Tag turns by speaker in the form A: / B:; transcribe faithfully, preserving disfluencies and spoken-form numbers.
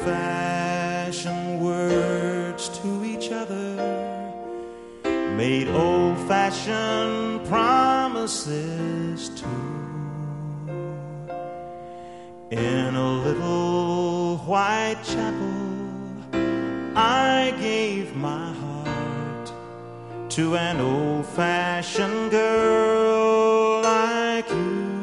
A: old-fashioned words to each other, made old-fashioned promises too. In a little white chapel, I gave my heart to an old-fashioned girl like you.